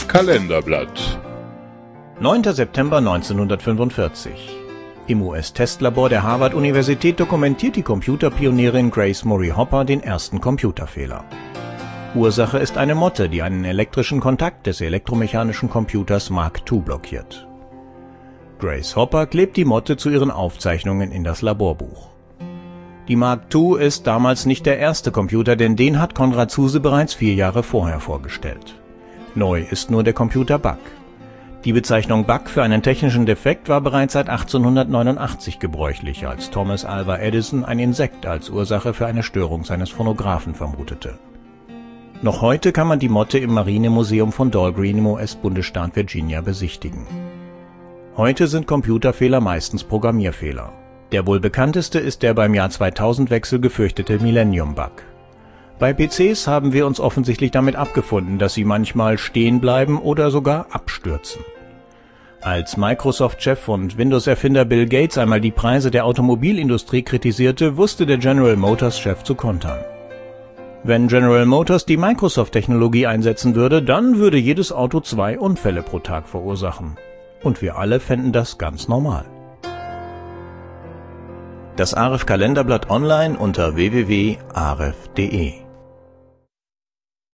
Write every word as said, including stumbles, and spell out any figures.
Kalenderblatt. neunter September neunzehnhundertfünfundvierzig. Im U S-Testlabor der Harvard-Universität dokumentiert die Computerpionierin Grace Murray Hopper den ersten Computerfehler. Ursache ist eine Motte, die einen elektrischen Kontakt des elektromechanischen Computers Mark zwei blockiert. Grace Hopper klebt die Motte zu ihren Aufzeichnungen in das Laborbuch. Die Mark zwei ist damals nicht der erste Computer, denn den hat Konrad Zuse bereits vier Jahre vorher vorgestellt. Neu ist nur der Computer Bug. Die Bezeichnung Bug für einen technischen Defekt war bereits seit achtzehnhundertneunundachtzig gebräuchlich, als Thomas Alva Edison ein Insekt als Ursache für eine Störung seines Phonographen vermutete. Noch heute kann man die Motte im Marinemuseum von Dahlgreen im U S-Bundesstaat Virginia besichtigen. Heute sind Computerfehler meistens Programmierfehler. Der wohl bekannteste ist der beim Jahr zweitausend-Wechsel gefürchtete Millennium-Bug. Bei P Cs haben wir uns offensichtlich damit abgefunden, dass sie manchmal stehen bleiben oder sogar abstürzen. Als Microsoft-Chef und Windows-Erfinder Bill Gates einmal die Preise der Automobilindustrie kritisierte, wusste der General Motors-Chef zu kontern. Wenn General Motors die Microsoft-Technologie einsetzen würde, dann würde jedes Auto zwei Unfälle pro Tag verursachen. Und wir alle fänden das ganz normal. Das A R E F Kalenderblatt online unter w w w punkt a r e f punkt d e